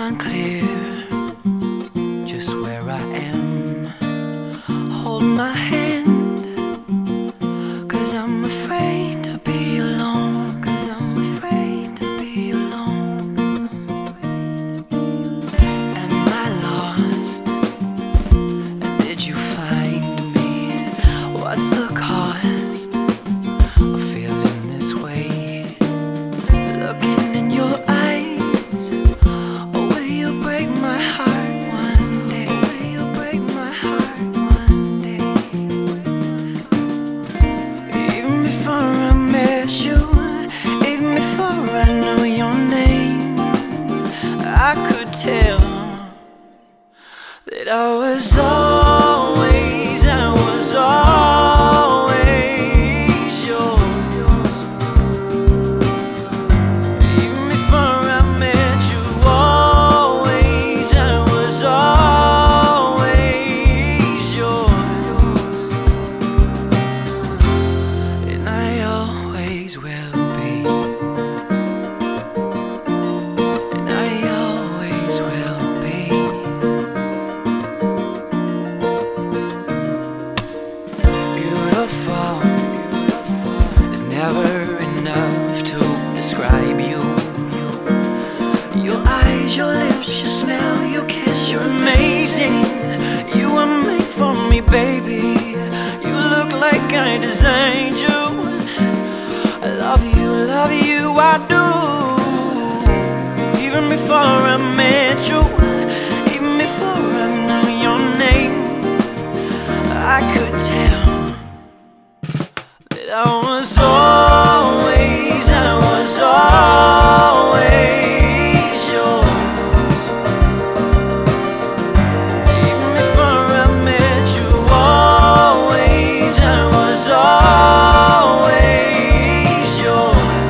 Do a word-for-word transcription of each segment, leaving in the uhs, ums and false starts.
unclear just where I am. Hold my hand, 'cause I'm afraid to be alone. 'Cause I'm afraid to be alone. Am I lost? And did you find me? What's the cost of feeling this way? Looking in your eyes, or will you break my heart one day? Will you break my heart one day? Even before I met you, even before I knew your name, I could tell that I was always, I was always yours. Even before I met you, always, I was always yours. And I always will be. And I always will be. Beautiful is never enough to describe you. Your eyes, your lips, your smell, your kiss, you're amazing. You were made for me, baby. You look like I designed you. I love you, love you, I do. Even before I met you, even before I knew your name, I could tell that I was always, I was always yours. Even before I met you, always, I was always yours.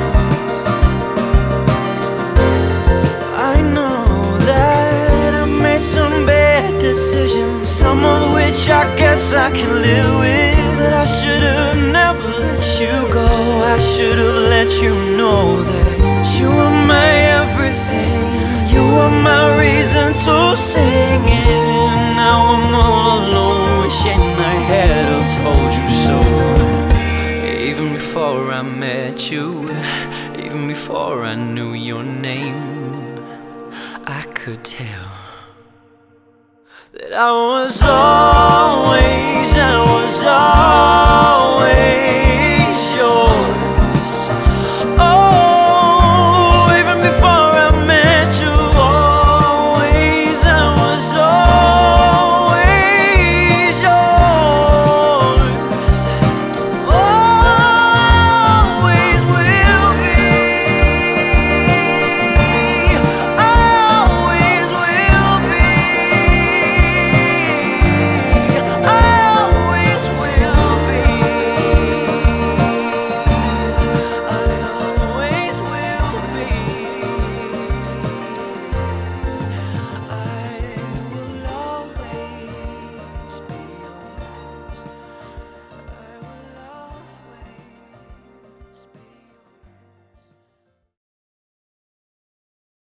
I know that I made some bad decisions, some of which I guess I can live with. I should have never let you go. I should have let you know that you were my everything. You were my reason to sing. And now I'm all alone, wishing I had have told you so. Even before I met you, even before I knew your name, I could tell that I was always, I was always